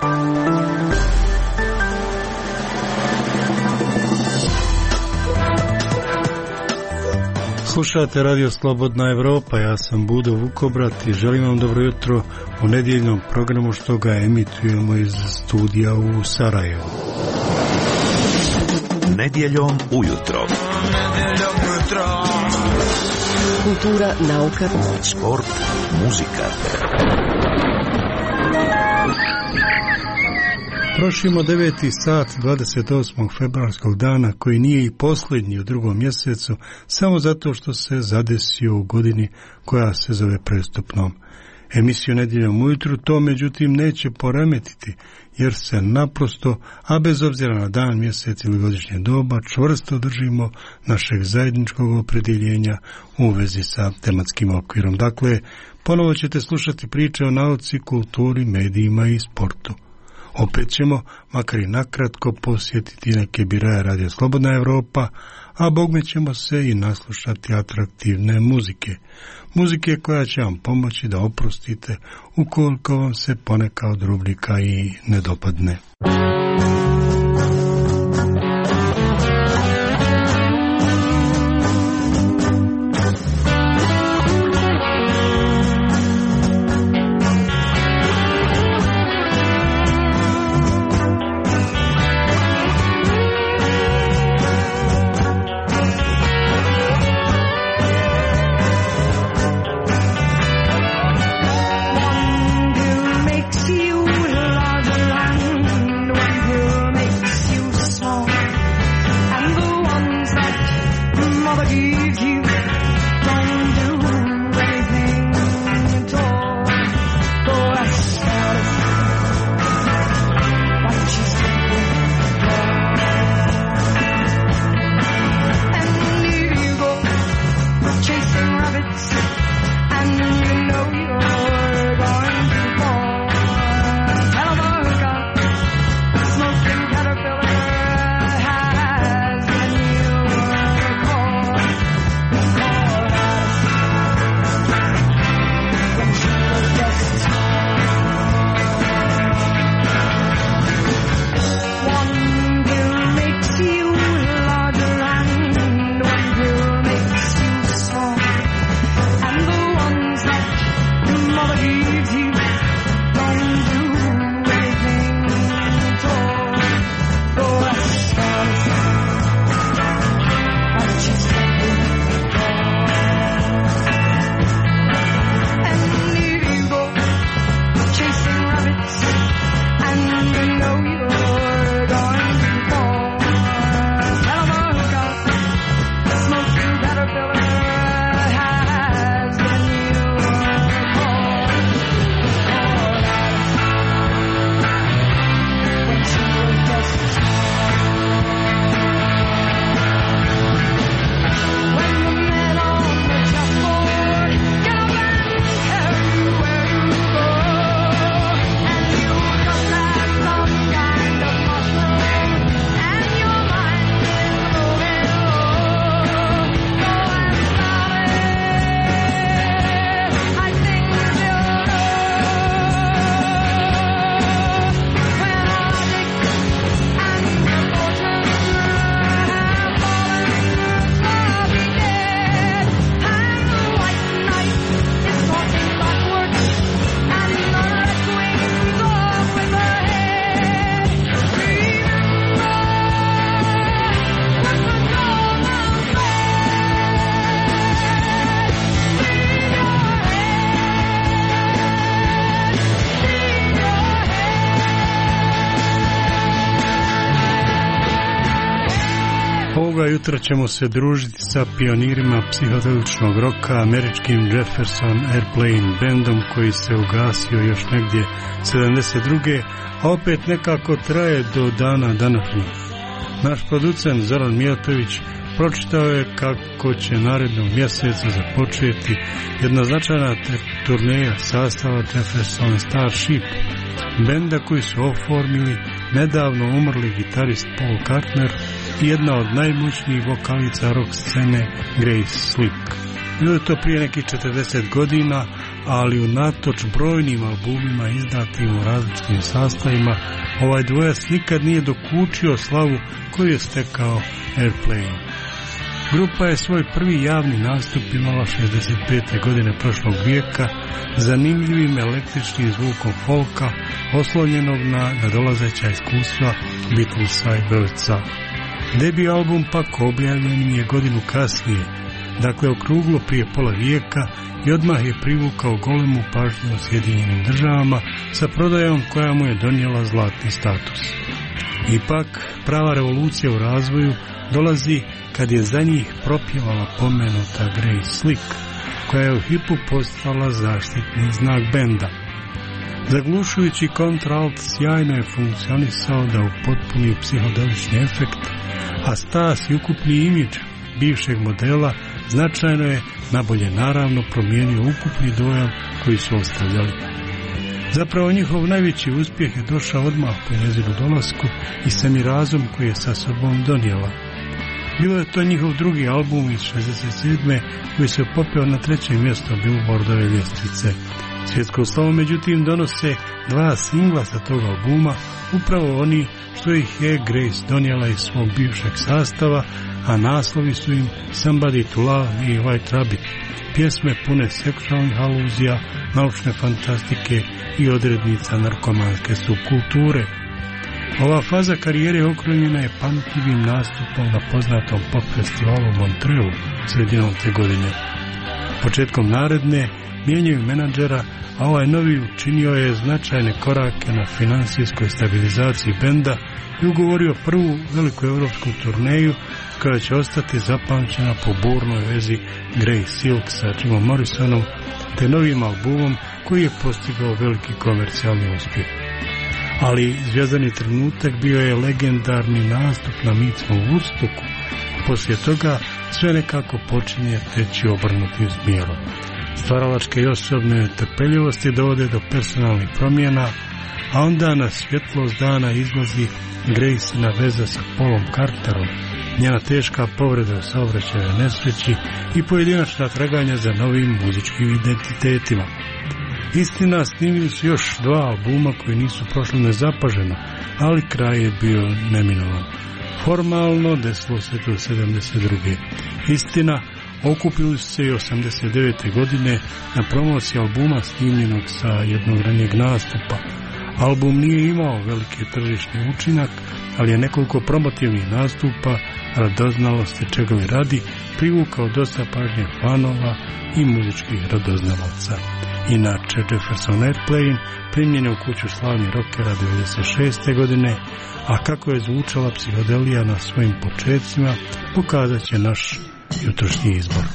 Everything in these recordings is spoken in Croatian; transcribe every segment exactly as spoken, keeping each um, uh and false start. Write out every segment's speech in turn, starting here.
Slušate Radio Slobodna Evropa, ja sam Budo Vukobrat i želim vam dobro jutro u nedjeljnom programu što ga emitujemo iz studija u Sarajevu. Nedjeljom ujutro. Nedjeljom ujutro. Kultura, nauka, sport, muzika. Prošimo deveti sat dvadeset osmog februarskog dana, koji nije i posljednji u drugom mjesecu, samo zato što se zadesio u godini koja se zove prestupnom. Emisiju Nedjeljom ujutru to međutim neće poremetiti, jer se naprosto, a bez obzira na dan, mjesec ili godišnje doba, čvrsto držimo našeg zajedničkog opredjeljenja u vezi sa tematskim okvirom. Dakle, ponovo ćete slušati priče o nauci, kulturi, medijima i sportu. Opet ćemo, makar i nakratko, posjetiti neke biraje Radio Slobodna Evropa, a bogme ćemo se i naslušati atraktivne muzike. Muzike koja će vam pomoći da oprostite ukoliko vam se poneka od rubrika i ne dopadne. Jutra ćemo se družiti sa pionirima psihodeličnog roka, američkim Jefferson Airplane bandom koji se ugasio još negdje sedamdeset druge a opet nekako traje do dana današnjeg. Naš producent Zoran Mijatović pročitao je kako će narednog mjeseca započeti jedna značajna turneja sastava Jefferson Starship, benda koji su oformili nedavno umrli gitarist Paul Kartner i jedna od najmoćnijih vokalica rock scene Grace Slick. Bilo je to prije nekih četrdeset godina, ali unatoč brojnim albumima izdatim u različitim sastavima, ovaj dvojac nikad nije dokučio slavu koju je stekao Airplane. Grupa je svoj prvi javni nastup imala šezdeset pete godine prošlog vijeka, zanimljivim električnim zvukom folka, oslonjenog na nadolazeća iskustva Beatlesa i Birds'a. Debi album pak objavljen je godinu kasnije, dakle okruglo prije pola vijeka, i odmah je privukao golemu pažnju u Sjedinjenim državama sa prodajom koja mu je donijela zlatni status. Ipak, prava revolucija u razvoju dolazi kad je za njih propjevala pomenuta Grace Slick, koja je u hipu postala zaštitni znak benda. Zaglušujući kontraalt sjajno je funkcionisao da upotpuni psihodelični efekt, a stas i ukupni imidž bivšeg modela značajno je, nabolje naravno, promijenio ukupni dojam koji su ostavljali. Zapravo njihov najveći uspjeh je došao odmah po njezinu dolasku i semirazom koji je sa sobom donijela. Bilo je to njihov drugi album iz šezdeset sedme koji se popeo na treće mjesto Billboardove ljestvice. Svjetsko slovo međutim donose dva singla sa tog albuma, upravo oni što ih je Grace donijela iz svog bivšeg sastava, a naslovi su im Somebody to Love i White Rabbit, pjesme pune seksualnih aluzija, naučne fantastike i odrednica narkomanske subkulture. Ova faza karijere okrunjena je pamtljivim nastupom na poznatom pop festivalu u Montrealu sredinom te godine. Početkom naredne mijenjaju menadžera, a ovaj novi učinio je značajne korake na financijskoj stabilizaciji benda i ugovorio prvu veliku evropsku turneju koja će ostati zapamćena po burnoj vezi Grace Silk sa Jimom Morrisonom te novim albumom koji je postigao veliki komercijalni uspjeh. Ali zvijezdani trenutak bio je legendarni nastup na mitskom Woodstocku. Poslije toga sve nekako počinje teći obrnutim smjerom. Stvaralačke i osobne trpeljivosti dovode do personalnih promjena, a onda na svjetlost dana izlazi Graceina veza sa Paulom Carterom, njena teška povreda u saobraćajnoj nesreći i pojedinačna traganja za novim muzičkim identitetima. Istina, snimili su još dva albuma koji nisu prošli nezapaženo, ali kraj je bio neminovan. Formalno desilo se to sedamdeset druge. Istina, okupili su se i osamdeset devete godine na promociji albuma snimljenog sa jednog ranijeg nastupa. Album nije imao veliki tržišni učinak, ali je nekoliko promotivnih nastupa, radoznalosti čega li radi, privukao dosta pažnje fanova i muzičkih radoznaloca. Inače, Jefferson Airplane primljen je u kuću slavnih rockera devedeset šeste godine, a kako je zvučala psihodelija na svojim početcima, pokazat će naš jutrošnji izbor.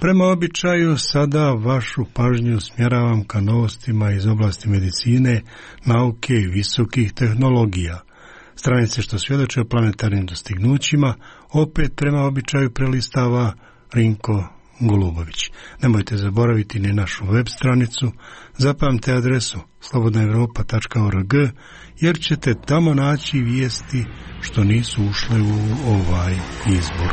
Prema običaju, sada vašu pažnju smjeravam ka novostima iz oblasti medicine, nauke i visokih tehnologija. Stranice što svjedoče o planetarnim dostignućima, opet prema običaju prelistava Rinko Golubović. Nemojte zaboraviti ni našu web stranicu, zapamte adresu slobodna europa tačka org, jer ćete tamo naći vijesti što nisu ušle u ovaj izbor.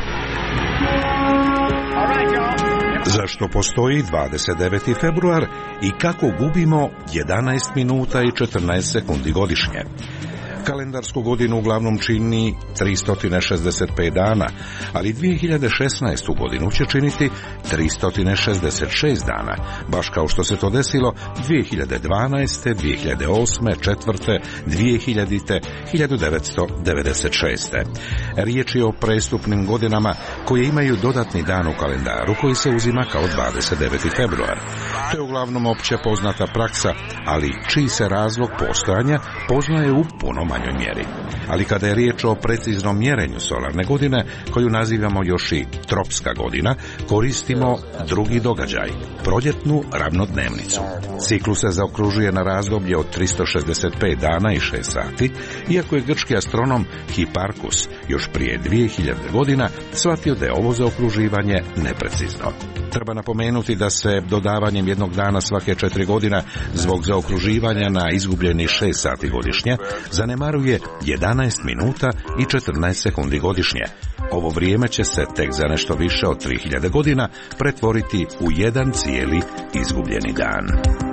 Zašto postoji dvadeset deveti februar i kako gubimo jedanaest minuta i četrnaest sekundi godišnje? Kalendarsku godinu uglavnom čini tristo šezdeset pet dana, ali dvije hiljade šesnaestu godinu će činiti tristo šezdeset šest dana, baš kao što se to desilo dvije hiljade dvanaeste, dvije hiljade osme, četvrte, dvije hiljadite, hiljadu devetsto devedeset šeste. Riječ je o prestupnim godinama koje imaju dodatni dan u kalendaru koji se uzima kao dvadeset deveti februar. To je uglavnom opće poznata praksa, ali čiji se razlog postojanja poznaje u puno manjoj mjeri. Ali kada je riječ o preciznom mjerenju solarne godine, koju nazivamo još i tropska godina, koristimo drugi događaj, proljetnu ravnodnevnicu. Ciklus se zaokružuje na razdoblje od tristo šezdeset pet dana i šest sati, iako je grčki astronom Hiparkus još prije dvije hiljade godina shvatio da je ovo zaokruživanje neprecizno. Treba napomenuti da se dodavanjem jednog dana svake četiri godina zbog zaokruživanja na izgubljeni šest sati godišnje zanemaruje jedanaest minuta i četrnaest sekundi godišnje. Ovo vrijeme će se tek za nešto više od tri hiljade godina pretvoriti u jedan cijeli izgubljeni dan.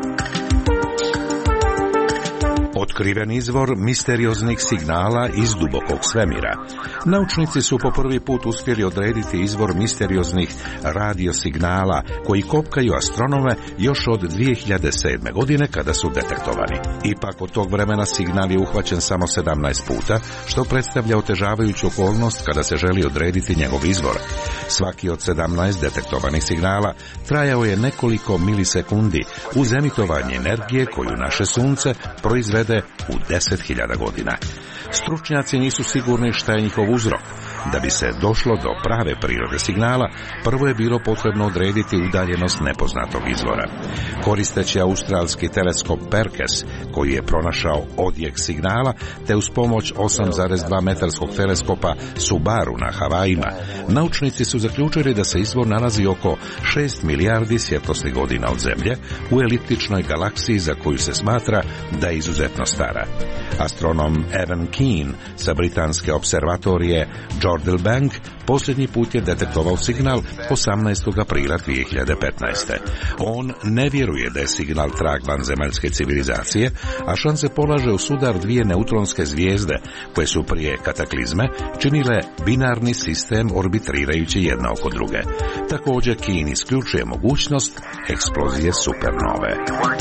Otkriven izvor misterioznih signala iz dubokog svemira. Naučnici su po prvi put uspjeli odrediti izvor misterioznih radiosignala koji kopkaju astronome još od dvije hiljade sedme. godine kada su detektovani. Ipak od tog vremena signal je uhvaćen samo sedamnaest puta, što predstavlja otežavajuću okolnost kada se želi odrediti njegov izvor. Svaki od sedamnaest detektovanih signala trajao je nekoliko milisekundi uz emitovanje energije koju naše sunce proizvede u deset hiljada godina. Stručnjaci nisu sigurni šta je njihov uzrok. Da bi se došlo do prave prirode signala, prvo je bilo potrebno odrediti udaljenost nepoznatog izvora. Koristeći australski teleskop Perkes, koji je pronašao odjek signala, te uz pomoć osam zarez dva metarskog teleskopa Subaru na Havajima, naučnici su zaključili da se izvor nalazi oko šest milijardi svjetlosnih godina od Zemlje u eliptičnoj galaksiji za koju se smatra da je izuzetno stara. Astronom Evan Keane sa britanske observatorije Jordan posljednji put je detektovao signal osamnaestog aprila dvije hiljade petnaeste. On ne vjeruje da je signal trag vanzemaljske civilizacije, a šanse polaže u sudar dvije neutronske zvijezde, koje su prije kataklizme činile binarni sistem orbitrirajući jedna oko druge. Također Keane isključuje mogućnost eksplozije supernove.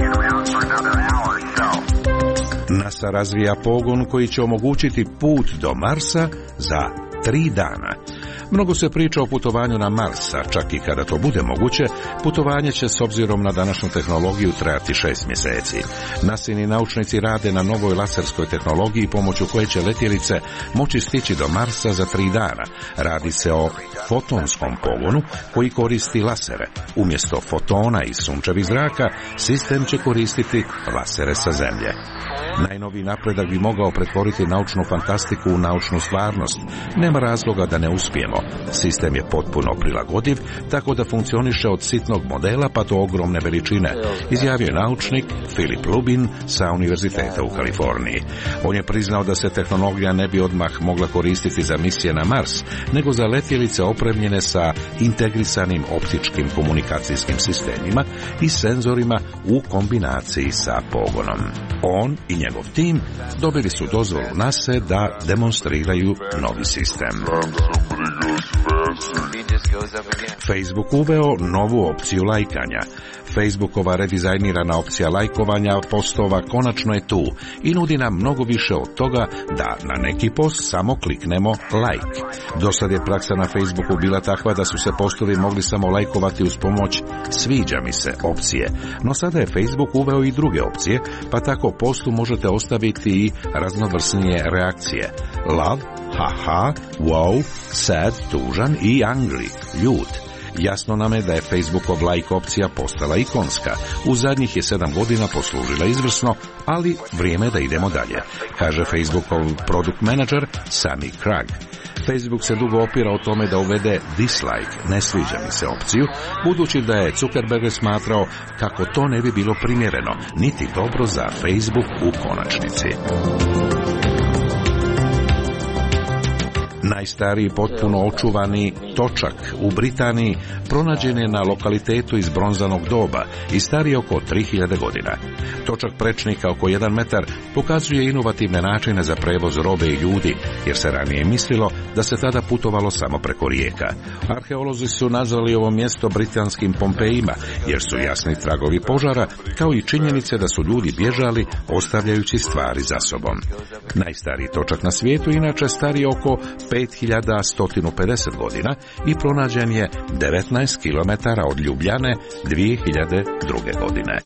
NASA razvija pogon koji će omogućiti put do Marsa za tri dana. Mnogo se priča o putovanju na Mars, a čak i kada to bude moguće, putovanje će s obzirom na današnju tehnologiju trajati šest mjeseci. NASIni naučnici rade na novoj laserskoj tehnologiji pomoću koje će letjelice moći stići do Marsa za tri dana. Radi se o fotonskom pogonu koji koristi lasere. Umjesto fotona iz sunčevih zraka, sistem će koristiti lasere sa Zemlje. Najnoviji napredak bi mogao pretvoriti naučnu fantastiku u naučnu stvarnost. Nema razloga da ne uspijemo. Sistem je potpuno prilagodiv, tako da funkcioniše od sitnog modela pa do ogromne veličine, izjavio je naučnik Philip Lubin sa Univerziteta u Kaliforniji. On je priznao da se tehnologija ne bi odmah mogla koristiti za misije na Mars, nego za letjelice opremljene sa integrisanim optičkim komunikacijskim sistemima i senzorima u kombinaciji sa pogonom. On i njegov tim dobili su dozvolu NASA da demonstriraju novi sistem. Facebook uveo novu opciju lajkanja. Facebookova redizajnirana opcija lajkovanja postova konačno je tu i nudi nam mnogo više od toga da na neki post samo kliknemo like. Dosad je praksa na Facebooku bila takva da su se postovi mogli samo lajkovati uz pomoć sviđa mi se opcije, no sada je Facebook uveo i druge opcije, pa tako postu možete ostaviti i raznovrsnije reakcije. Love, haha, wow, sad, tužan i angry, ljut. Jasno nam je da je Facebookov like opcija postala ikonska. U zadnjih je sedam godina poslužila izvrsno, ali vrijeme je da idemo dalje, kaže Facebookov product manager Sami Krag. Facebook se dugo opira o tome da uvede dislike, ne sviđa mi se opciju, budući da je Zuckerberg smatrao kako to ne bi bilo primjereno, niti dobro za Facebook u konačnici. Najstariji potpuno očuvani točak u Britaniji pronađen je na lokalitetu iz bronzanog doba i stariji oko tri hiljade godina. Točak prečnika oko jedan metar pokazuje inovativne načine za prevoz robe i ljudi, jer se ranije mislilo da se tada putovalo samo preko rijeka. Arheolozi su nazvali ovo mjesto britanskim Pompejima, jer su jasni tragovi požara, kao i činjenice da su ljudi bježali ostavljajući stvari za sobom. Najstariji točak na svijetu inače stariji oko pet hiljada sto pedeset godina i pronađen je devetnaest kilometara od Ljubljane dvije hiljade druge. godine.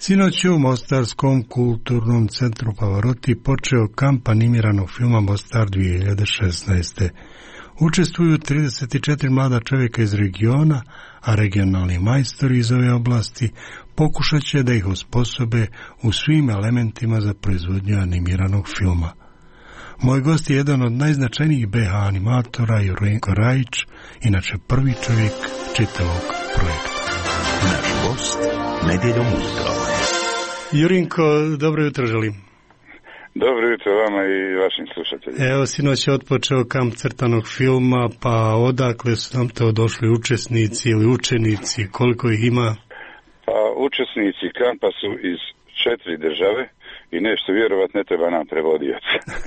Sinoć u Mostarskom kulturnom centru Pavaroti počeo kamp animiranog filma Mostar dvije hiljade šesnaeste. Učestvuju trideset četiri mlada čovjeka iz regiona, a regionalni majstori iz ove oblasti pokušat će da ih osposobe u svim elementima za proizvodnju animiranog filma. Moj gost je jedan od najznačajnijih be ha animatora, Jurinko Rajić, inače prvi čovjek čitavog projekta. Naš gost nedjeljom ujutro. Jurinko, dobro jutro želim. Dobro jutro vama i vašim slušateljima. Evo, sinoć je otpočeo kamp crtanog filma, pa odakle su nam to došli učesnici ili učenici, koliko ih ima? Pa učesnici kampa su iz četiri države i nešto vjerovat ne treba nam prevodioc.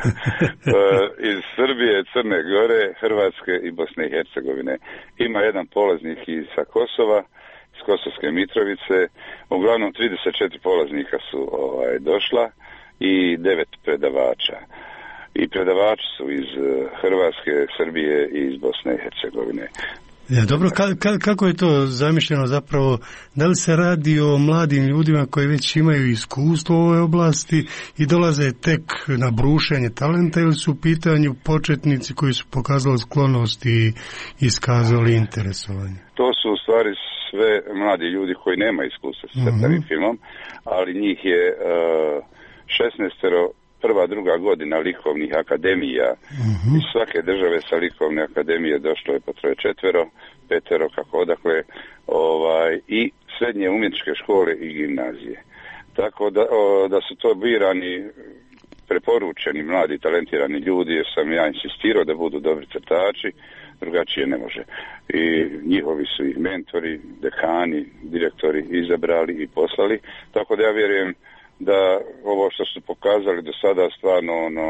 Iz Srbije, Crne Gore, Hrvatske i Bosne i Hercegovine. Ima jedan polaznik iz sa Kosova, iz Kosovske Mitrovice. Uglavnom trideset četiri polaznika su ovaj, došla i devet predavača. I predavači su iz Hrvatske, Srbije i iz Bosne i Hercegovine. Ja, dobro, ka, ka, kako je to zamišljeno zapravo? Da li se radi o mladim ljudima koji već imaju iskustvo u ovoj oblasti i dolaze tek na brušenje talenta, ili su u pitanju početnici koji su pokazali sklonost i iskazali interesovanje? To su u stvari sve mladi ljudi koji nema iskustva s crtanim uh-huh. filmom, ali njih je uh, šesnaestero prva, druga godina likovnih akademija. Uh-huh. Iz svake države sa likovne akademije došlo je po troje četvero, petero, kako odakle, ovaj, i srednje umjetničke škole i gimnazije. Tako da, o, da su to birani, preporučeni, mladi, talentirani ljudi, jer sam ja insistirao da budu dobri crtači, drugačije ne može. I njihovi su ih mentori, dekani, direktori izabrali i poslali, tako da ja vjerujem da ovo što su pokazali do sada stvarno ono,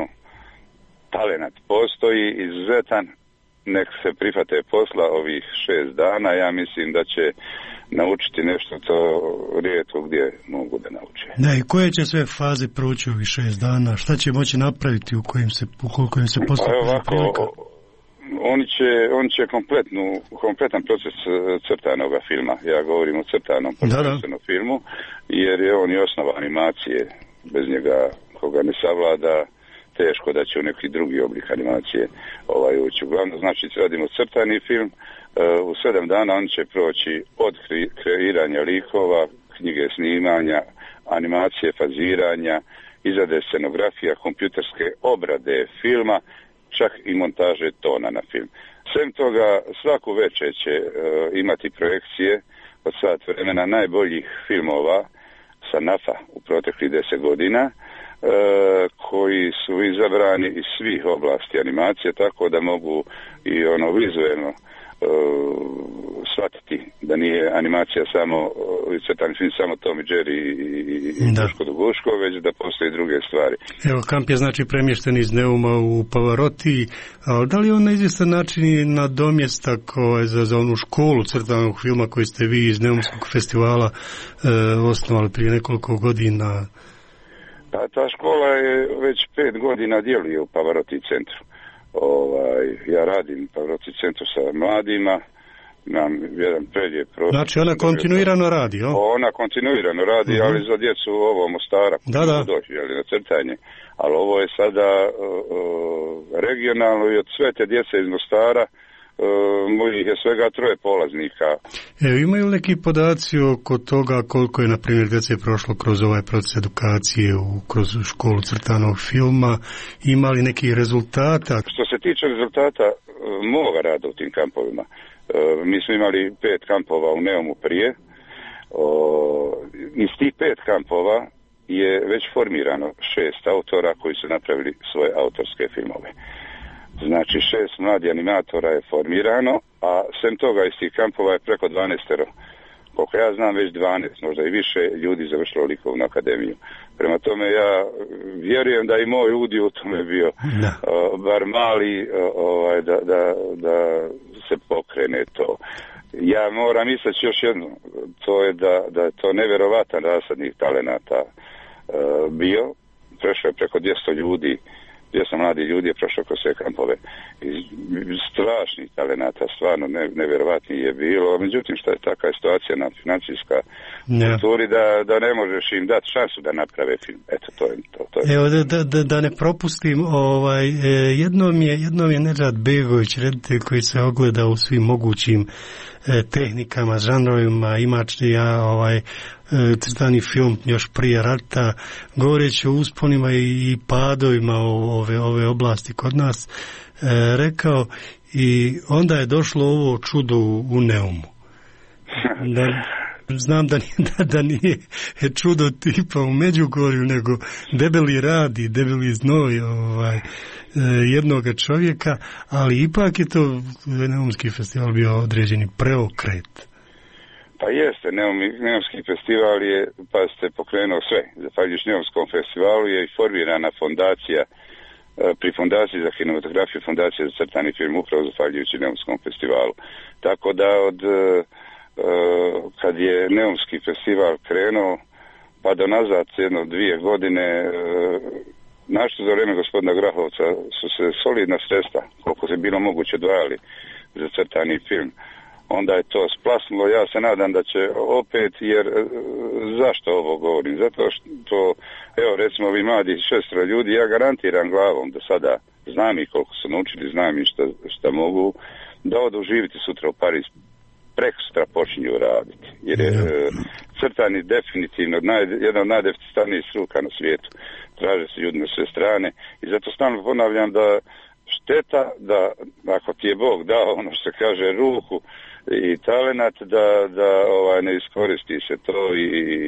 talenat postoji, izuzetan, nek se prihvate posla ovih šest dana, ja mislim da će naučiti nešto to rijetko gdje mogu da nauče. Da, i koje će sve faze proći ovih šest dana, šta će moći napraviti u kojim se, u kojem se postupu za prilika? Oni će, on će kompletnu, kompletan proces crtanog filma, ja govorim o crtanom prvenstveno filmu, jer je on i osnova animacije, bez njega koga ne savlada, teško da će u neki drugi oblik animacije ovaj ući. Uglavnom, znači, radimo crtani film, u sedam dana on će proći od kreiranja likova, knjige snimanja, animacije, faziranja, izrade scenografija, kompjuterske obrade filma, čak i montaže tona na film. Sem toga, svaku večer će uh, imati projekcije od sat vremena najboljih filmova sa nafa u proteklih deset godina, uh, koji su izabrani iz svih oblasti animacije, tako da mogu i ono vizuelno Uh, shvatiti da nije animacija samo uh, crtani film samo Tom i Jerry i Duško do Guško, već da postoje druge stvari. Evo, kamp je znači premješten iz Neuma u Pavaroti, ali da li on na izvjestan način nadomjestak ovaj, za, za onu školu crtanog filma koju ste vi iz Neumskog festivala uh, osnovali prije nekoliko godina? Pa ta škola je već pet godina djeluje u Pavaroti centru. Ovaj, ja radim u Pavaroti centru sa mladima, imam jedan predje prostor. Znači ona kontinuirano radi, o? Ona kontinuirano radi, uh-huh. ali za djecu ovo Mostara, da, da. doći, ali na crtanje. Ali ovo je sada uh, regionalno i od sve te djece iz Mostara, uh, mojih je svega troje polaznika. Evo, imaju li neki podaci oko toga koliko je, na primjer, djece prošlo kroz ovaj proces edukacije, u, kroz školu crtanog filma, ima li nekih rezultata? Što se tiče rezultata uh, moga rada u tim kampovima, uh, mi smo imali pet kampova u Neumu prije, uh, iz tih pet kampova je već formirano šest autora koji su napravili svoje autorske filmove. Znači šest mladi animatora je formirano, a sem toga iz tih kampova je preko dvanaestero. Koliko ja znam, već dvanaest, možda i više ljudi završilo likovnu akademiju. Prema tome ja vjerujem da i moj udio u tome bio uh, bar mali, uh, ovaj, da, da, da se pokrene to. Ja moram istaći još jedno, to je da, da je to nevjerovatan rasadnih talenata uh, bio. Prešlo je preko dvjesto ljudi gdje sam mladi ljudi je prošao kroz sve kampove. I strašnih talenata, stvarno ne, nevjerovatni je bilo. Međutim, što je takva situacija na financijska kulturi da, da ne možeš im dati šansu da naprave film. Eto, to je to. to je. Evo, da, da, da ne propustim, ovaj, jednom je, jednom je Nedžad Begović, reditelj koji se ogleda u svim mogućim tehnikama, žanrovima, imač ja ovaj crtani film još prije rata, govoreći o usponima i padovima ove, ove oblasti kod nas, e, rekao i onda je došlo ovo čudo u Neumu. Da, znam da nije, da, da nije čudo tipa u Međugorju, nego debeli rad i debeli znoj ovaj, jednoga čovjeka, ali ipak je to Neumski festival bio određeni preokret. Pa jeste, Neumski festival je, pa ste pokrenuo sve. Zahvaljujući Neumskom festivalu je i formirana fondacija, pri fondaciji za kinematografiju, fondacija za crtani film, upravo zahvaljujući Neumskom festivalu. Tako da od kad je Neumski festival krenuo, pa do nazad jedno dvije godine, našto za vrijeme gospodina Grahovca su se solidna sredstva, koliko se bilo moguće dvajali za crtani film. Onda je to splasnulo. Ja se nadam da će opet, jer zašto ovo govorim? Zato što, evo recimo ovi mladi šestero ljudi, ja garantiram glavom da sada znam i koliko su naučili, znam i šta, šta mogu, da odu živjeti sutra u Pariz, prekosutra počinju raditi. Jer je crtani definitivno naj, jedan od najdeficitarnijih struka na svijetu. Traže se ljudi na sve strane i zato stalno ponavljam da šteta da ako ti je Bog dao ono što se kaže ruku i talenat da, da ovaj, ne iskoristi se to i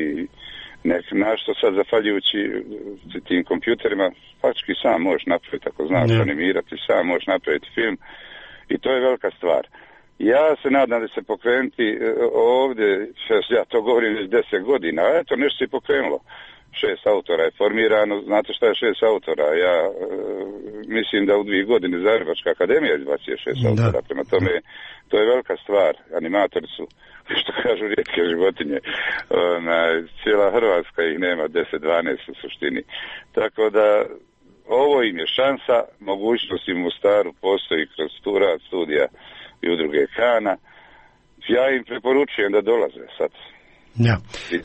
nek našto sad zahvaljujući tim kompjuterima faktički sam možeš napraviti, ako znaš yeah. animirati, sam možeš napraviti film i to je velika stvar. Ja se nadam da se pokrenuti ovdje, ja to govorim već deset godina, a eto nešto se pokrenulo. Šest autora je formirano, znate šta je šest autora, ja e, mislim da u dvije godine Zagrebačka akademija izbacio šest da. autora, prema tome to je velika stvar, animatori su, što kažu rijetke životinje, na, cijela Hrvatska ih nema deset dvanaest u suštini, tako da ovo im je šansa, mogućnost im u Mostaru postoji kroz tu rad studija i udruge Kana, ja im preporučujem da dolaze sad. Ja.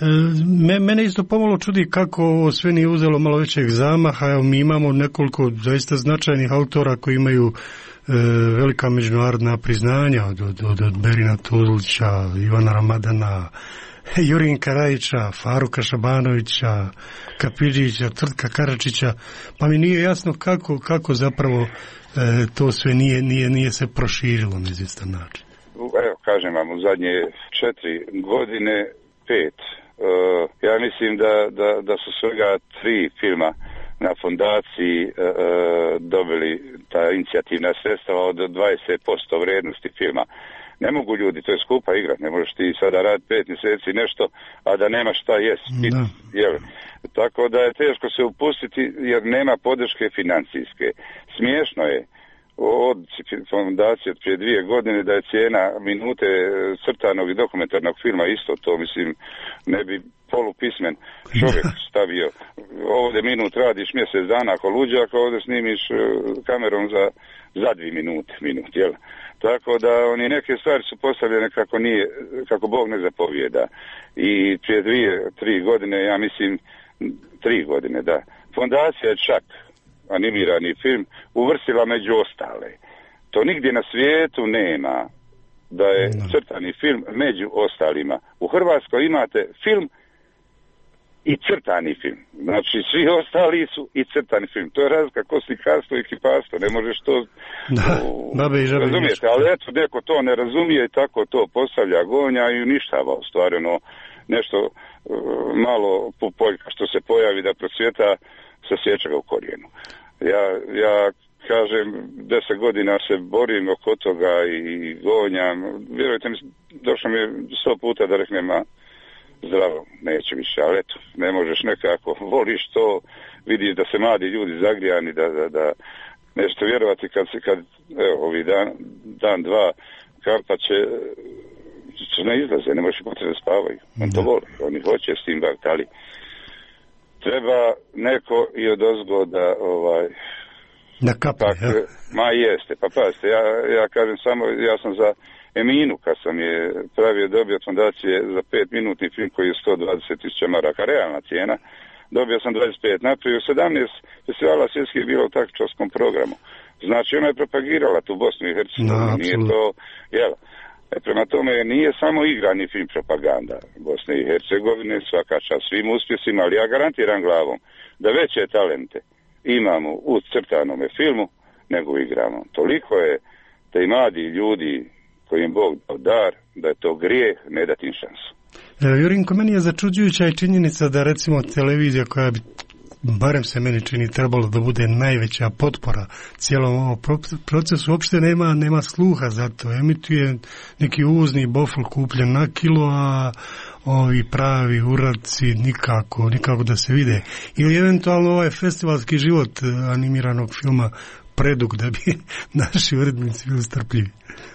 E, mene isto pomalo čudi kako ovo sve nije uzelo malo većeg zamaha. Evo, mi imamo nekoliko zaista značajnih autora koji imaju e, velika međunarodna priznanja od, od, od, od Berina Tuzlića, Ivana Ramadana, Jurin Karajića, Faruka Šabanovića, Kapidžića, Tvrtka Karačića, pa mi nije jasno kako, kako zapravo e, to sve nije, nije, nije se proširilo na izvjestan način. Evo, kažem vam, u zadnje četiri godine pet. Uh, ja mislim da, da, da su svega tri filma na fondaciji uh, dobili ta inicijativna sredstva od dvadeset posto vrijednosti filma. Ne mogu ljudi, to je skupa igra, ne možeš ti sada raditi pet mjeseci nešto, a da nemaš šta jest. No. Tako da je teško se upustiti jer nema podrške financijske. Smiješno je od fondacije od prije dvije godine da je cijena minute crtanog i dokumentarnog filma isto to, mislim, ne bi polupismen čovjek stavio. Ovdje minut radiš mjesec dana ako luđak, ovdje snimiš kamerom za, za dvije minute, minut, jel? Tako da oni neke stvari su postavljene kako nije, kako Bog ne zapovijeda. I prije dvije, tri godine, ja mislim, tri godine, da. Fondacija je čak animirani film uvrstila među ostale. To nigdje na svijetu nema da je no. crtani film među ostalima. U Hrvatskoj imate film i crtani film. Znači svi ostali su i crtani film. To je razlika ko slikarstvo i kiparstvo. Ne možeš to da, babe i žabe razumijete. Ali eto, neko to ne razumije i tako to postavlja, gonja i uništava ostvareno nešto uh, malo pupoljka što se pojavi da procvjeta, sasjeća ga u korijenu. Ja, ja kažem, deset godina se borim oko toga i gonjam. Vjerujte mi, došlo mi je sto puta da reknem, a zdravo, neće više, ali eto, ne možeš nekako, voliš to, vidiš da se mladi ljudi zagrijani, da, da, da nešto vjerovati kad se, kad, evo, ovi dan, dan dva, karta će, će ne izlaze, ne možeš potrebe da spavaju. On to voli, oni hoće s tim baviti, ali treba neko i odozgo da ovaj, Da kapne, pa, ja. Ma jeste, pa pazite, ja, ja kažem samo, ja sam za Eminu, kad sam je pravio, dobio od fondacije za pet minutni film koji je sto dvadeset tisuća maraka, realna cijena, dobio sam dvadeset pet, napravio sedamnaest festivala svjetskih bilo u takmičarskom programu. Znači ona je propagirala tu Bosnu i Hercegovinu, no, nije to, jel, e, prema tome nije samo igrani film propaganda Bosne i Hercegovine, svaka čast svim uspjesima, ali ja garantiram glavom da veće talente imamo u crtanome filmu nego igramo. Toliko je te mladi ljudi kojim Bog dao dar, da je to grijeh ne dati im šansu. E, Jurinko, meni je začuđujuća i činjenica da recimo televizija koja bi, barem se meni čini, trebalo da bude najveća potpora cijelom ovom procesu, uopšte nema, nema sluha za to. Emituje neki uvozni bofl kupljen na kilo, a ovi pravi uradci nikako, nikako da se vide. Ili eventualno ovaj festivalski život animiranog filma predug da bi naši urednici bili strpljivi.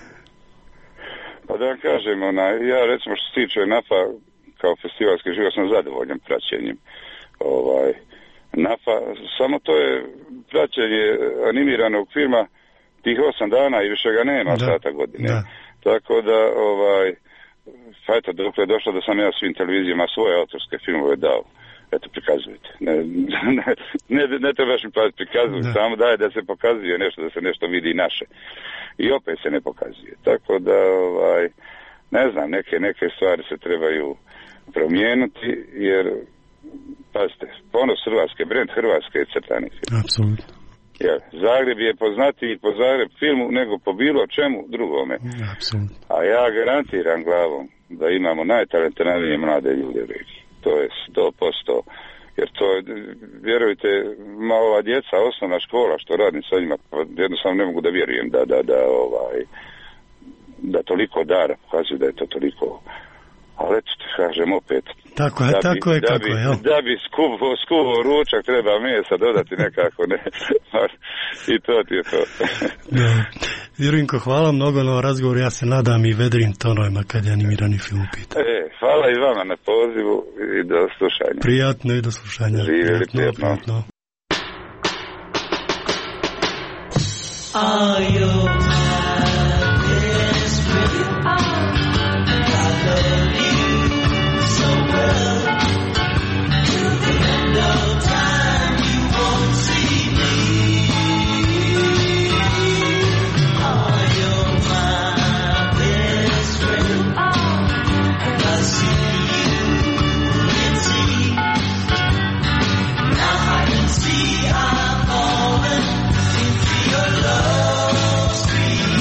Pa da vam kažem, ona, ja recimo što se tiče NAFA kao festivalski život sam zadovoljan praćenjem. Ovaj, NAFA, samo to je praćenje animiranog filma tih osam dana i više ga nema sata godine. Da. Tako da, ovaj, pa eto, dok je došlo da sam ja svim televizijama svoje autorske filmove dao. Eto, prikazujete. Ne, ne, ne, ne trebaš mi pa prikazujete, samo daje da se pokazuje nešto, da se nešto vidi naše. I opet se ne pokazuje. Tako da, ovaj, ne znam, neke, neke stvari se trebaju promijenuti, jer, pazite, ponos Hrvatske, brend Hrvatske je crtani film. Apsolutno. Jer Zagreb je poznatiji po Zagreb filmu nego po bilo čemu drugome. Apsolutno. A ja garantiram glavom da imamo najtalentovanije mlade ljude u regiji. To je sto posto, jer to je, vjerujte, ova djeca, osnovna škola što radim sa njima, jednostavno ne mogu da vjerujem da, da, da, ovaj, da toliko dara pokazuju da je to toliko, ali eto, kažem opet. Tako je, da tako bi, je, da kako bi, je, jel? Da bi skuvo, skuvo ručak treba mesa dodati nekako, ne, i to ti je to. Da. Jurinko, hvala mnogo na razgovor, ja se nadam i vedrim tonovima kad je animirani film pita. E, hvala i vama na pozivu i do slušanja. Prijatno i do slušanja. Živjeli prijatno. prijatno. See, I'm falling into your love stream.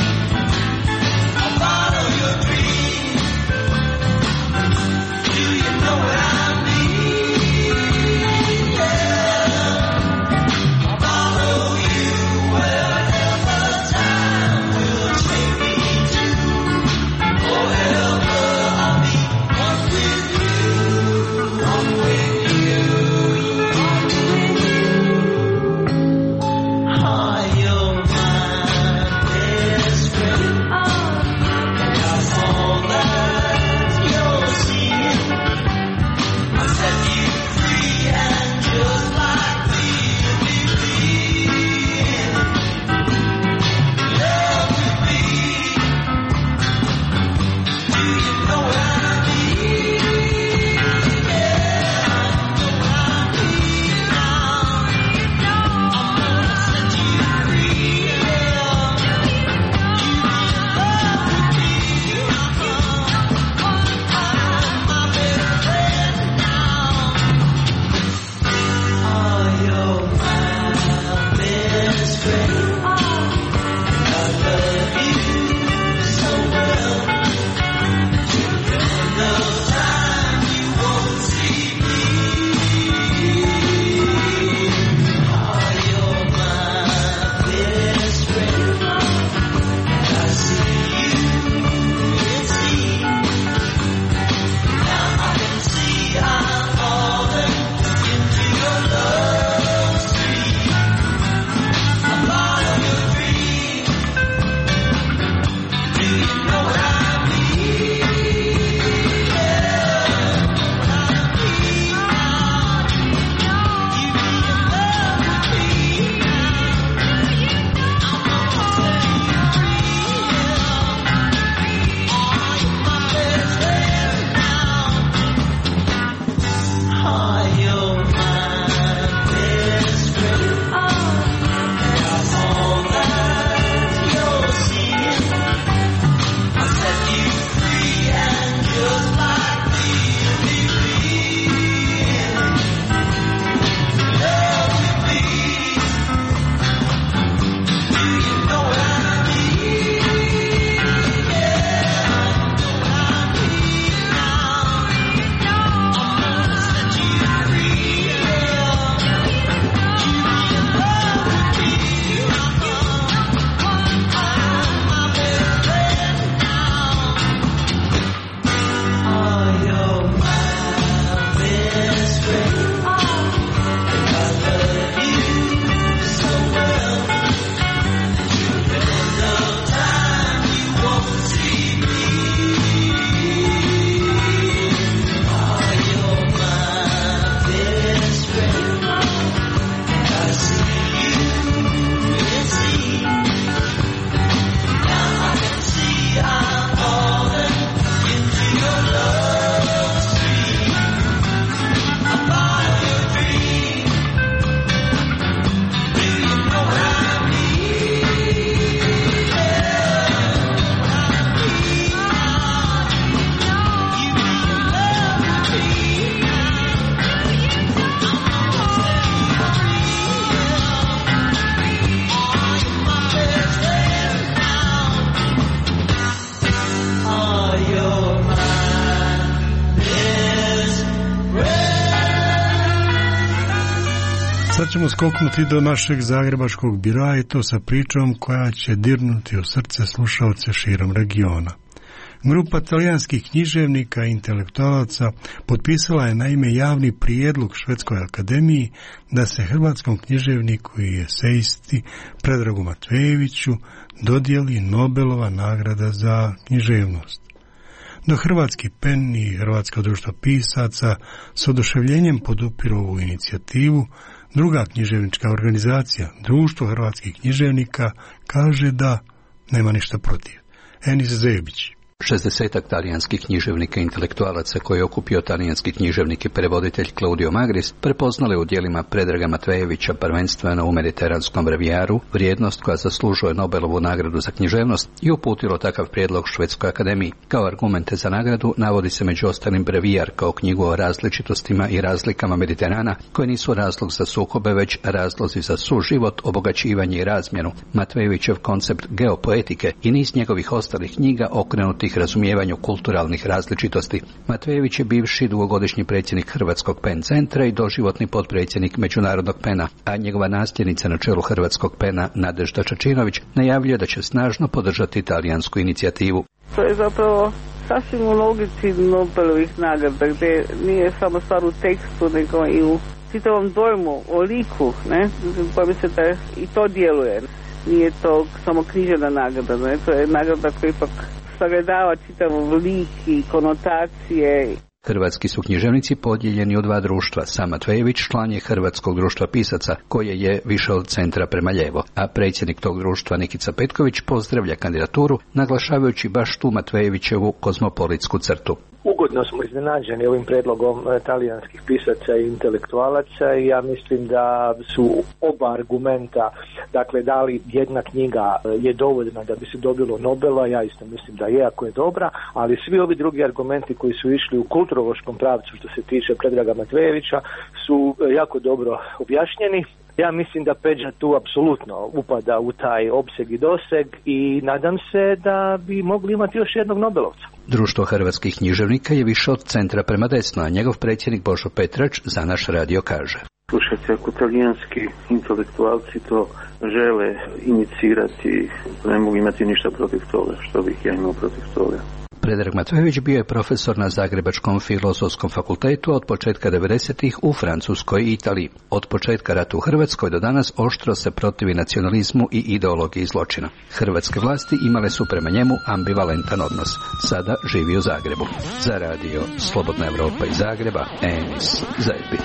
sad ćemo skoknuti do našeg zagrebačkog bira i to sa pričom koja će dirnuti u srce slušalce širom regiona. Grupa talijanskih književnika i intelektualaca potpisala je naime javni prijedlog Švedskoj akademiji da se hrvatskom književniku i esejisti Predragu Matvejeviću dodijeli Nobelova nagrada za književnost. No Hrvatski pen i Hrvatsko društvo pisaca s oduševljenjem podupiru ovu inicijativu. Druga književnička organizacija, Društvo hrvatskih književnika, kaže da nema ništa protiv. Enis Zebić. Šezdesetak talijanskih književnika i intelektualaca koji je okupio talijanski književnik i prevoditelj Claudio Magris prepoznali u djelima Predraga Matvejevića prvenstveno u mediteranskom brevijaru vrijednost koja zaslužuje Nobelovu nagradu za književnost i uputilo takav prijedlog Švedskoj akademiji. Kao argumente za nagradu navodi se među ostalim brevijar kao knjigu o različitostima i razlikama Mediterana koje nisu razlog za sukobe već razlozi za suživot, obogaćivanje i razmjenu, Matvejevićev koncept geopoetike i niz njegovih ostalih knjiga okrenutih razumijevanju kulturalnih različitosti. Matvejević je bivši dugogodišnji predsjednik Hrvatskog pen centra i doživotni potpredsjednik Međunarodnog pena, a njegova nasljednica na čelu Hrvatskog pena Nadežda Čačinović najavljuje da će snažno podržati talijansku inicijativu. To je zapravo sasvim u logici Nobelovih nagrada, gdje nije samo stvar u tekstu, nego i u čitavom dojmu, o liku, ne? Pa mi se da i to djeluje. Nije to samo književna nagrada, ne? To je nagrada koja ipak sagledava čitav lik i konotacije. Hrvatski su književnici podijeljeni u dva društva. Sam Matvejević član je Hrvatskog društva pisaca, koje je više od centra prema lijevo, a predsjednik tog društva Nikica Petković pozdravlja kandidaturu, naglašavajući baš tu Matvejevićevu kozmopolitsku crtu. Ugodno smo iznenađeni ovim predlogom talijanskih pisaca i intelektualaca i ja mislim da su oba argumenta, dakle da li jedna knjiga je dovoljna da bi se dobilo Nobela, ja isto mislim da je ako je dobra, ali svi ovi drugi argumenti koji su išli u kulturološkom pravcu što se tiče Predraga Matvejevića su jako dobro objašnjeni. Ja mislim da Peđa tu apsolutno upada u taj opseg i doseg i nadam se da bi mogli imati još jednog Nobelovca. Društvo hrvatskih književnika je više od centra prema desno, a njegov predsjednik Božo Petrač za naš radio kaže. Slušajte, ako talijanski intelektualci to žele inicirati, ne mogu imati ništa protiv toga, što bih ja imao protiv toga. Predrag Matvejević bio je profesor na Zagrebačkom filozofskom fakultetu od početka devedesetih u Francuskoj i Italiji. Od početka rata u Hrvatskoj do danas oštro se protivi nacionalizmu i ideologiji zločina. Hrvatske vlasti imale su prema njemu ambivalentan odnos. Sada živi u Zagrebu. Za radio Slobodna Evropa iz Zagreba, Enis Zebić.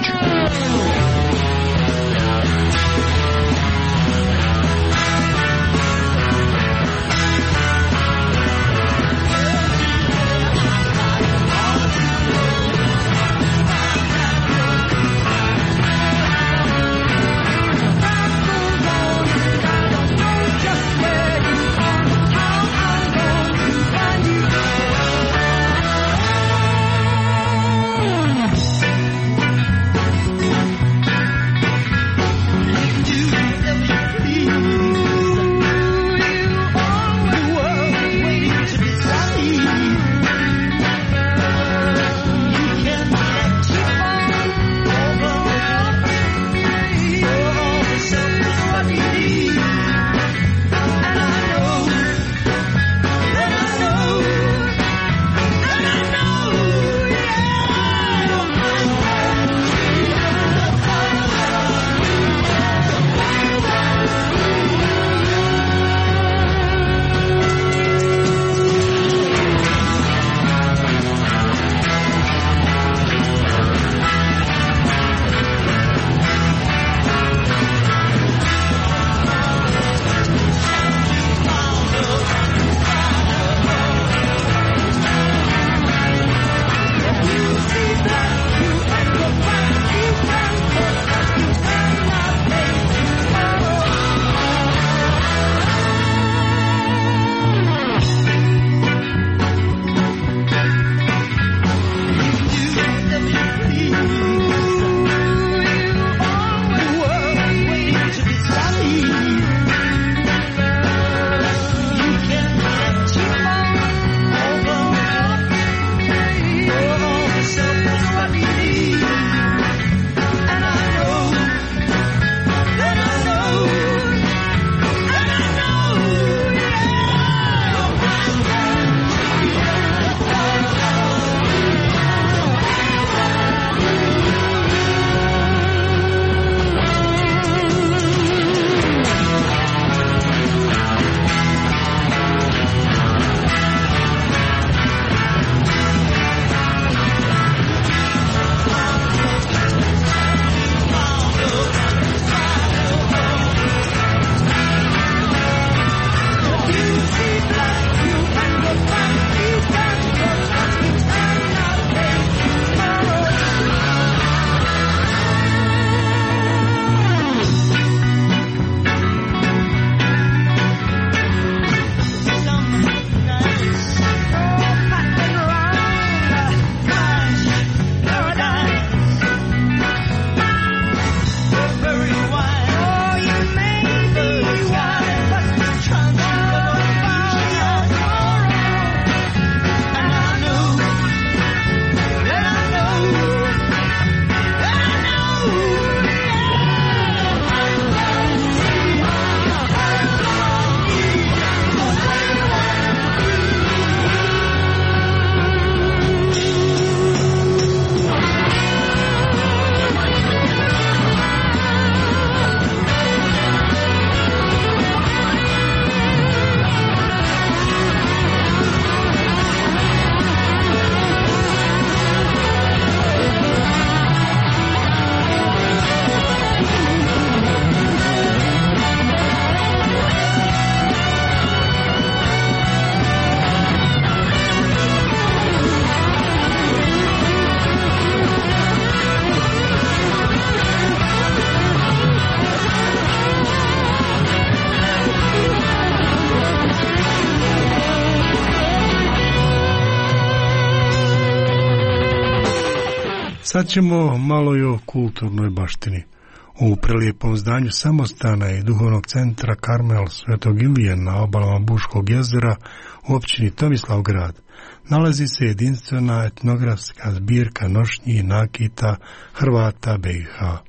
Sad ćemo malo i o kulturnoj baštini. U prelijepom zdanju samostana i duhovnog centra Karmel Svetog Ilije na obalama Buškog jezera u općini Tomislavgrad nalazi se jedinstvena etnografska zbirka nošnji i nakita Hrvata B i H.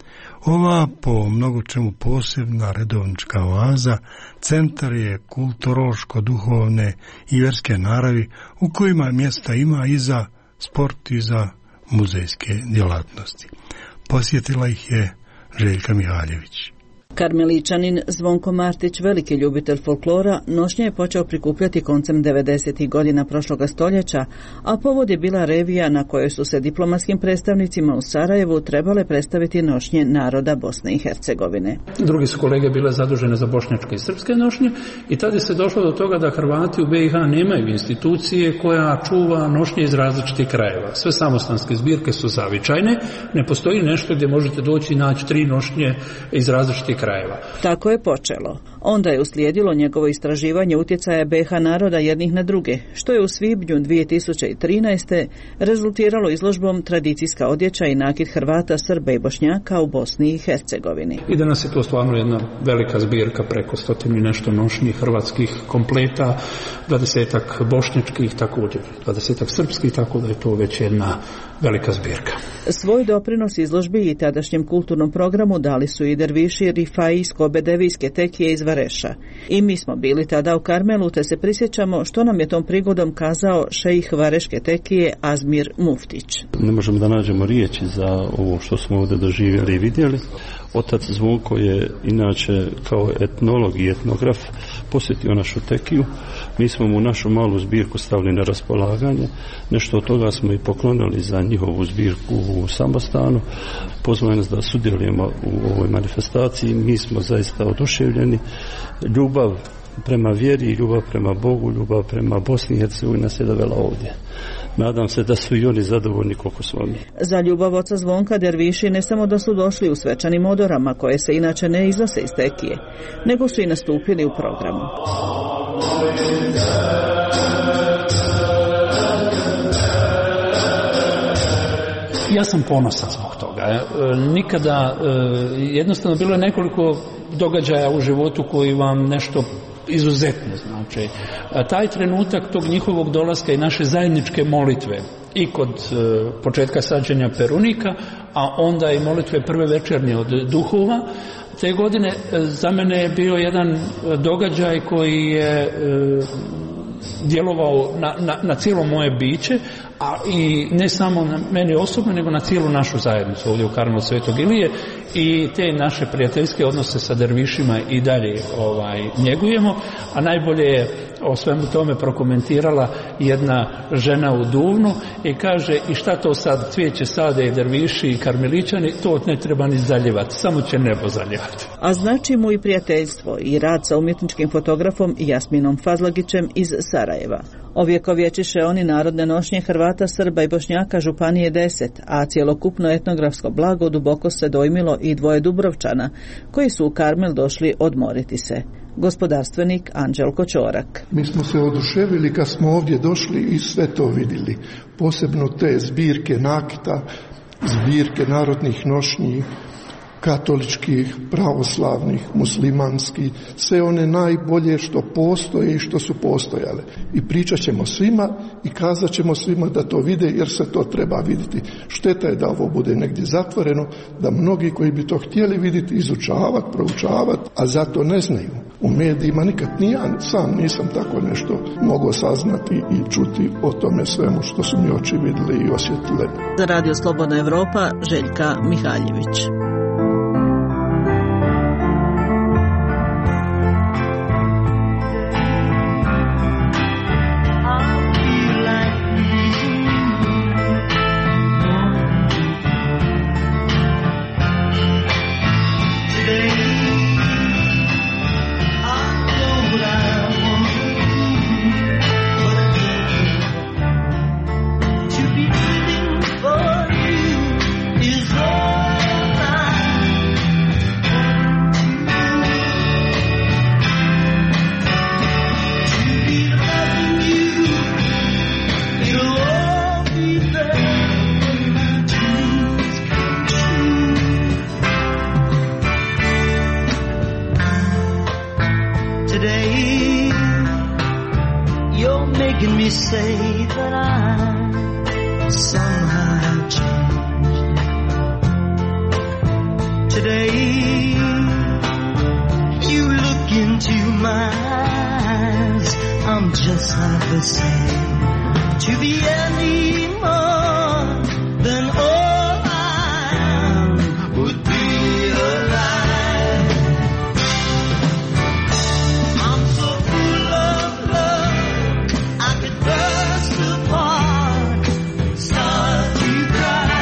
Ova, po mnogo čemu posebna redovnička oaza, centar je kulturološko-duhovne i vjerske naravi u kojima mjesta ima i za sport i za muzejske djelatnosti. Posjetila ih je Željka Mihaljević. Karmeličanin Zvonko Martić, veliki ljubitelj folklora, nošnje je počeo prikupljati koncem devedesetih godina prošloga stoljeća, a povod je bila revija na kojoj su se diplomatskim predstavnicima u Sarajevu trebale predstaviti nošnje naroda Bosne i Hercegovine. Drugi su kolege bile zadužene za bošnjačke i srpske nošnje i tada se došlo do toga da Hrvati u B i H nemaju institucije koja čuva nošnje iz različitih krajeva. Sve samostanske zbirke su zavičajne, ne postoji nešto gdje možete doći i naći tri nošnje iz različitih krajeva. Tako je počelo. Onda je uslijedilo njegovo istraživanje utjecaja B i H naroda jednih na druge, što je u svibnju dvije tisuće trinaeste. rezultiralo izložbom Tradicijska odjeća i nakit Hrvata, Srba i Bošnjaka u Bosni i Hercegovini. I danas je to stvarno jedna velika zbirka, preko stotinu i nešto nošnji hrvatskih kompleta, dvadesetak bošnjačkih također, dvadesetak srpskih, tako da je to već jedna velika zbirka. Svoj doprinos izložbi i tadašnjem kulturnom programu dali su i derviši Rifai Skobedevijske tekije iz Vareša. I mi smo bili tada u Karmelu, te se prisjećamo što nam je tom prigodom kazao šejih Vareške tekije Azmir Muftić. Ne možemo da nađemo riječi za ovo što smo ovdje doživjeli i vidjeli. Otac Zvonko je inače kao etnolog i etnograf posjetio našu tekiju. Mi smo mu našu malu zbirku stavili na raspolaganje. Nešto od toga smo i poklonili za njihovu zbirku u samostanu. Pozvali nas da sudjelujemo u ovoj manifestaciji. Mi smo zaista oduševljeni. Ljubav prema vjeri, ljubav prema Bogu, ljubav prema Bosni i Hercegovini nas je dovela ovdje. Nadam se da su i oni zadovoljni koliko su oni. Za ljubav oca Zvonka derviši ne samo da su došli u svečanim odorama koje se inače ne iznose iz tekije, nego su i nastupili u programu. Ja sam ponosan zbog toga. Nikada, jednostavno bilo je nekoliko događaja u životu koji vam nešto izuzetno znači. Taj trenutak tog njihovog dolaska i naše zajedničke molitve i kod početka sađenja perunika, a onda i molitve prve večernje od duhova, te godine za mene je bio jedan događaj koji je djelovao na, na, na cijelo moje biće, a i ne samo na meni osobno, nego na cijelu našu zajednicu ovdje u Karmelu Svetog Ilije, i te naše prijateljske odnose sa dervišima i dalje ovaj, njegujemo, a najbolje je o svemu tome prokomentirala jedna žena u Duvnu i kaže: i šta to sad cvijeće sade i derviši i karmeličani, to ne treba ni zaljevati, samo će nebo zaljevati. A znači mu i prijateljstvo i rad sa umjetničkim fotografom Jasminom Fazlagićem iz Sarajeva. Ovjekovječiše oni narodne nošnje Hrvata, Srba i Bošnjaka Županije deset, a cjelokupno etnografsko blago duboko se dojmilo i dvoje Dubrovčana, koji su u Karmel došli odmoriti se. Gospodarstvenik Anđelko Ćorak. Mi smo se oduševili kad smo ovdje došli i sve to vidjeli. Posebno te zbirke nakita, zbirke narodnih nošnji, katoličkih, pravoslavnih, muslimanskih, sve one najbolje što postoje i što su postojale. I pričat ćemo svima i kazat ćemo svima da to vide, jer se to treba vidjeti. Šteta je da ovo bude negdje zatvoreno, da mnogi koji bi to htjeli vidjeti, izučavati, proučavati, a zato ne znaju. U medijima nikad ni ja sam nisam tako nešto mogao saznati i čuti o tome svemu što su mi oči vidjeli i osjetile. Za Radio Slobodna Evropa, Željka Mihaljević. For you is all I Today, you look into my eyes, I'm just not the same to be any more than all I am would be alive. I'm so full of love, I could burst apart, start to cry.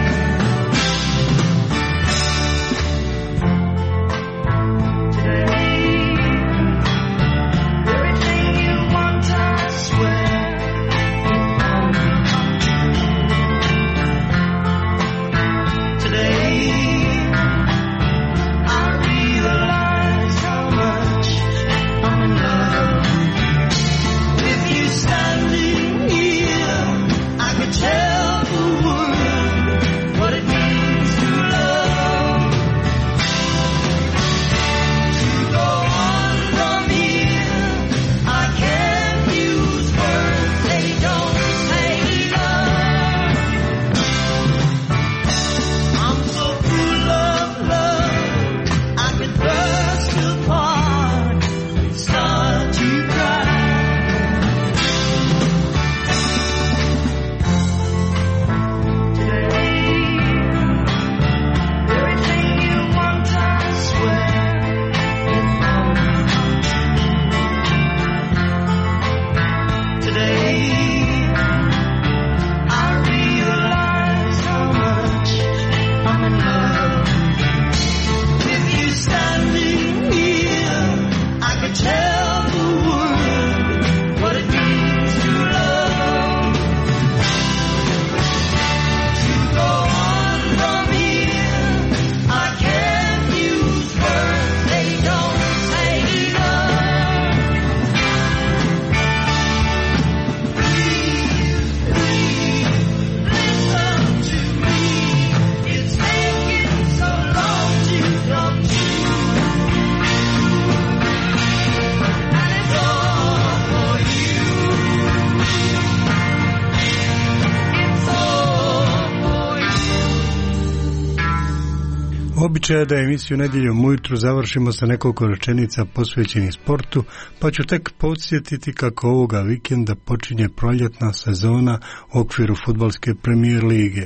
Običaj je da emisiju Nedjeljom ujutru završimo sa nekoliko rečenica posvećenih sportu, pa ću tek podsjetiti kako ovoga vikenda počinje proljetna sezona u okviru fudbalske premijer lige.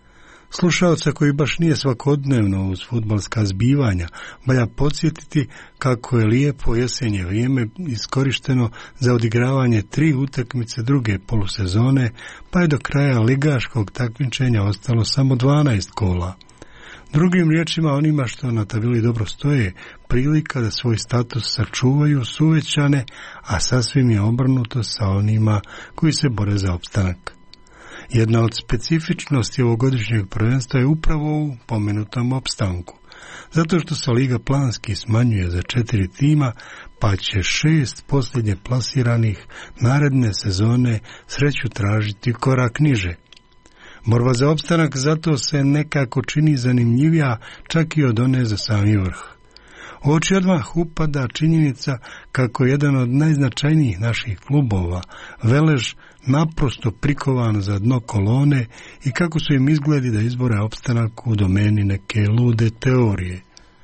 Slušaoca koji baš nije svakodnevno uz fudbalska zbivanja, valja podsjetiti kako je lijepo jesenje vrijeme iskorišteno za odigravanje tri utakmice druge polusezone, pa je do kraja ligaškog takmičenja ostalo samo dvanaest kola. Drugim riječima, onima što na tabeli dobro stoje, prilika da svoj status sačuvaju su uvećane, a sasvim je obrnuto sa onima koji se bore za opstanak. Jedna od specifičnosti ovogodišnjeg prvenstva je upravo u pomenutom opstanku, zato što se liga planski smanjuje za četiri tima, pa će šest posljednje plasiranih naredne sezone sreću tražiti korak niže. Borba za opstanak zato se nekako čini zanimljivija čak i od one za sami vrh. U oči odmah upada činjenica kako je jedan od najznačajnijih naših klubova, Velež, naprosto prikovan za dno kolone i kako su im izgledi da izbore opstanak u domeni neke lude teorije.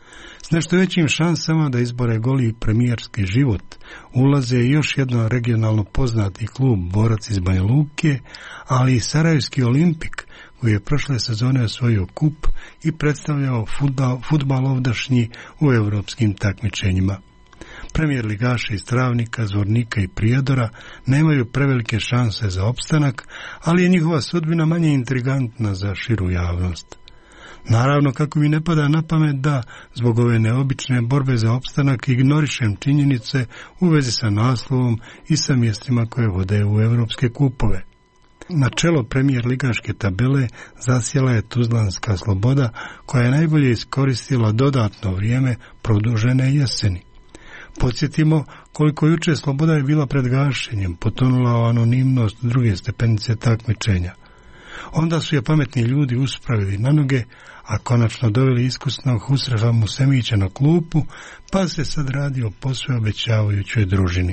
S nešto većim šansama da izbore goli premijerski život ulaze još jedno regionalno poznati klub Borac iz Banja Luke, ali i Sarajevski Olimpik koji je prošle sezone osvojio kup i predstavljao fudbal ovdašnji u europskim takmičenjima. Premijer ligaši iz Travnika, Zvornika i Prijedora nemaju prevelike šanse za opstanak, ali je njihova sudbina manje intrigantna za širu javnost. Naravno, kako mi ne pada na pamet da, zbog ove neobične borbe za opstanak, ignorišem činjenice u vezi sa naslovom i sa mjestima koje vode u evropske kupove. Na čelo premijer ligaške tabele zasjela je Tuzlanska Sloboda, koja je najbolje iskoristila dodatno vrijeme produžene jeseni. Podsjetimo koliko juče Sloboda je bila pred gašenjem, potonula u anonimnost druge stepenice takmičenja. Onda su je pametni ljudi uspravili na noge, a konačno doveli iskusnog Husrefa Musemića na klupu, pa se sad radi o posve obećavajućoj družini.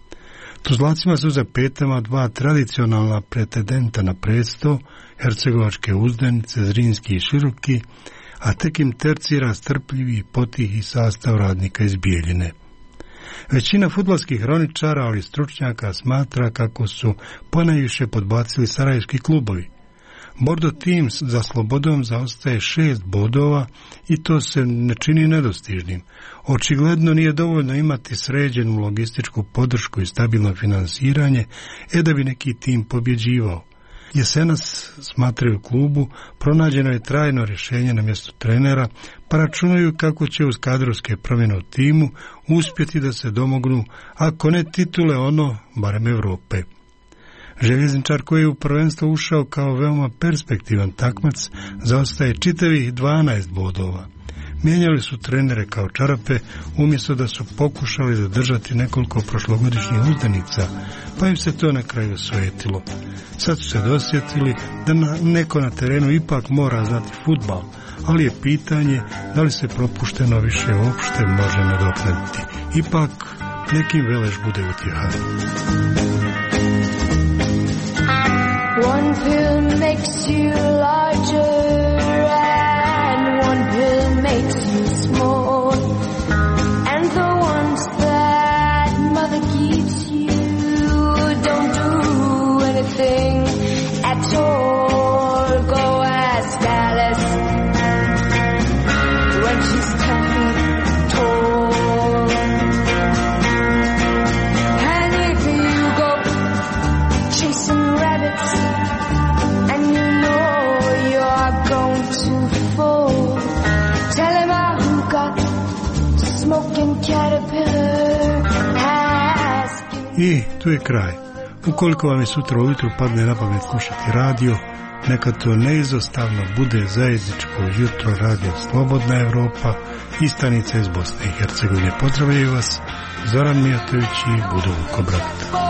Tuzlacima su za petama dva tradicionalna pretendenta na presto, hercegovačke Uzdenice, Zrinski i Široki, a tek im tercira strpljivi i potihi sastav radnika iz Bijeljine. Većina fudbalskih hroničara, ali stručnjaka, smatra kako su ponajviše podbacili sarajevski klubovi. Bordo Teams za Slobodom zaostaje šest bodova i to se ne čini nedostižnim. Očigledno nije dovoljno imati sređenu logističku podršku i stabilno finansiranje, e da bi neki tim pobjeđivao. Jesenas, smatraju u klubu, pronađeno je trajno rješenje na mjestu trenera, pa računaju kako će uz kadrovske promjene u timu uspjeti da se domognu, ako ne titule, ono, barem Europe. Željezničar koji je u prvenstvo ušao kao veoma perspektivan takmac zaostaje čitavih dvanaest bodova. Mijenjali su trenere kao čarape, umjesto da su pokušali zadržati nekoliko prošlogodišnjih uzdanica, pa im se to na kraju osvetilo. Sad su se dosjetili da na, neko na terenu ipak mora znati fudbal, ali je pitanje da li se propušteno više uopšte može nadoknaditi. Ipak nekim velež bude utjeha. One pill makes you larger and one pill makes you small, and the ones that mother gives you don't do anything at all. Go ask Alice when she's ten feet tall. And if you go chasing rabbits and you know you're going to fall, tell him who got smoking caterpillar. Ask him. I tu je kraj. Ukoliko vam je sutra ujutru padne na pamet slušati radio, neka to neizostavno bude zajedničko jutro radio Slobodna Europa i stanica iz Bosne i Hercegovine. Pozdravljaju vas Zoran Mijatović i Budovko Brat.